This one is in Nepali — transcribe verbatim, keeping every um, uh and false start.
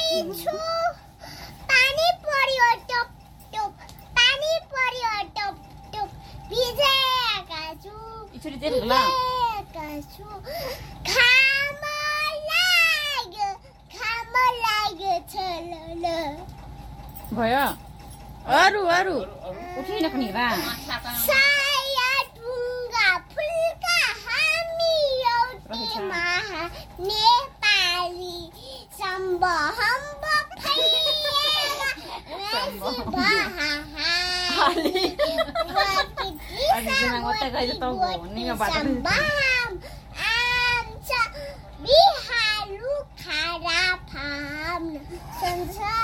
छु पानी पर्यो टप टप पानी पर्यो टप टप भिजेका छु इछुरी चाहिँ ल भिजेका छु घाम लाग्यो घाम लाग्यो छलल भयो अरु अरु उठिन पनि रा साया ढुङ्गा फुल्का हामी एउटै महा नेपाली सम्भ हम्ब फैलिएमा रसी बहाहा Ada senang otak aja tau ini nggak patah. Sambam amca bihalu karapam sensa